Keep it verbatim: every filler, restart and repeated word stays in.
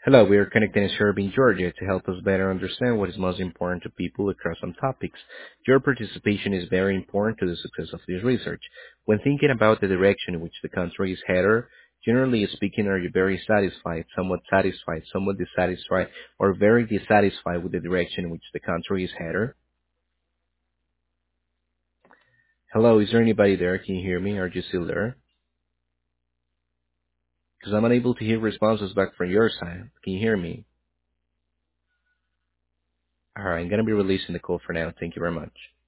Hello, we are connecting in Serbia, Georgia to help us better understand what is most important to people across some topics. Your participation is very important to the success of this research. When thinking about the direction in which the country is headed, generally speaking, are you very satisfied, somewhat satisfied, somewhat dissatisfied, or very dissatisfied with the direction in which the country is headed? Hello, is there anybody there? Can you hear me? Are you still there? Because I'm unable to hear responses back from your side. Can you hear me? All right, I'm going to be releasing the call for now. Thank you very much.